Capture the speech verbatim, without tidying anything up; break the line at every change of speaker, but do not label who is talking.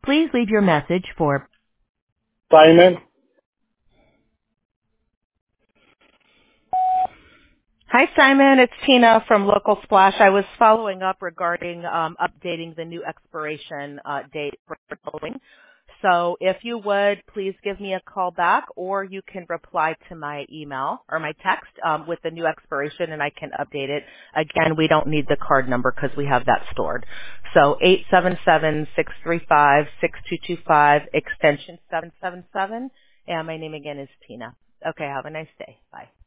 Please leave your message for
Simon.
Hi, Simon. It's Tina from Local Splash. I was following up regarding um, updating the new expiration uh, date for billing. So if you would, please give me a call back, or you can reply to my email or my text um, with the new expiration, and I can update it. Again, we don't need the card number because we have that stored. So eight seven seven, six three five, six two two five, extension seven seven seven, and my name again is Tina. Okay, have a nice day. Bye.